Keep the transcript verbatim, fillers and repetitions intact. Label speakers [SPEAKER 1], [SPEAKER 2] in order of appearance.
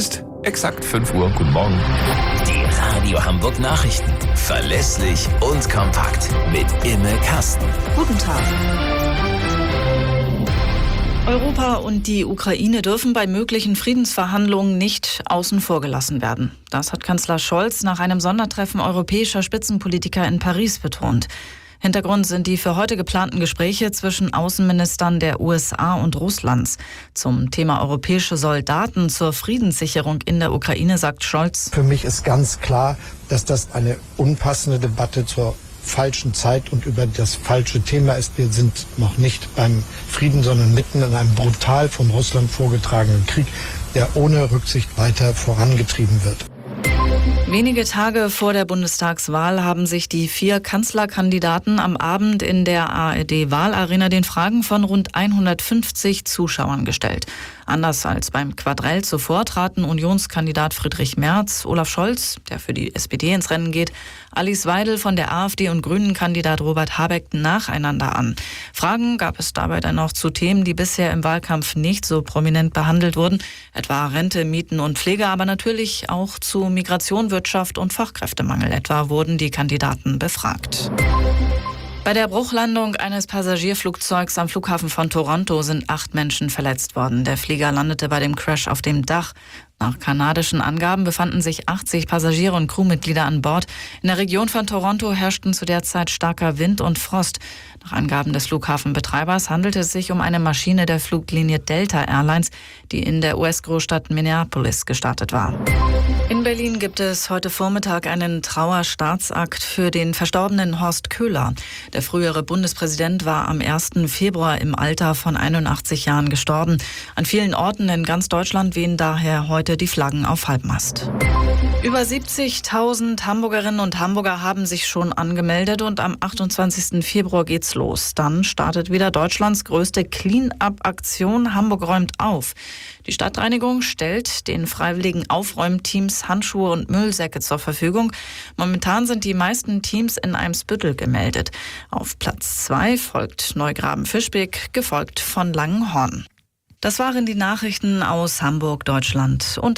[SPEAKER 1] ist exakt fünf Uhr. Guten Morgen.
[SPEAKER 2] Die Radio Hamburg Nachrichten. Verlässlich und kompakt. Mit Imme Kasten.
[SPEAKER 3] Guten Tag. Europa und die Ukraine dürfen bei möglichen Friedensverhandlungen nicht außen vor gelassen werden. Das hat Kanzler Scholz nach einem Sondertreffen europäischer Spitzenpolitiker in Paris betont. Hintergrund sind die für heute geplanten Gespräche zwischen Außenministern der U S A und Russlands. Zum Thema europäische Soldaten zur Friedenssicherung in der Ukraine sagt Scholz:
[SPEAKER 4] Für mich ist ganz klar, dass das eine unpassende Debatte zur falschen Zeit und über das falsche Thema ist. Wir sind noch nicht beim Frieden, sondern mitten in einem brutal von Russland vorgetragenen Krieg, der ohne Rücksicht weiter vorangetrieben wird.
[SPEAKER 3] Wenige Tage vor der Bundestagswahl haben sich die vier Kanzlerkandidaten am Abend in der A R D-Wahlarena den Fragen von rund hundertfünfzig Zuschauern gestellt. Anders als beim Quadrell zuvor traten Unionskandidat Friedrich Merz, Olaf Scholz, der für die S P D ins Rennen geht, Alice Weidel von der AfD und Grünen-Kandidat Robert Habeck nacheinander an. Fragen gab es dabei dann noch zu Themen, die bisher im Wahlkampf nicht so prominent behandelt wurden, etwa Rente, Mieten und Pflege, aber natürlich auch zu Migration, Wirtschaft und Fachkräftemangel etwa wurden die Kandidaten befragt. Bei der Bruchlandung eines Passagierflugzeugs am Flughafen von Toronto sind acht Menschen verletzt worden. Der Flieger landete bei dem Crash auf dem Dach. Nach kanadischen Angaben befanden sich achtzig Passagiere und Crewmitglieder an Bord. In der Region von Toronto herrschten zu der Zeit starker Wind und Frost. Nach Angaben des Flughafenbetreibers handelte es sich um eine Maschine der Fluglinie Delta Airlines, die in der U S-Großstadt Minneapolis gestartet war. In Berlin gibt es heute Vormittag einen Trauerstaatsakt für den verstorbenen Horst Köhler. Der frühere Bundespräsident war am ersten Februar im Alter von einundachtzig Jahren gestorben. An vielen Orten in ganz Deutschland wehen daher heute die Flaggen auf Halbmast. Über siebzigtausend Hamburgerinnen und Hamburger haben sich schon angemeldet und am achtundzwanzigsten Februar geht's los. Dann startet wieder Deutschlands größte Clean-up-Aktion Hamburg räumt auf. Die Stadtreinigung stellt den freiwilligen Aufräumteams Handschuhe und Müllsäcke zur Verfügung. Momentan sind die meisten Teams in Eimsbüttel gemeldet. Auf Platz zwei folgt Neugraben-Fischbeck, gefolgt von Langenhorn. Das waren die Nachrichten aus Hamburg, Deutschland und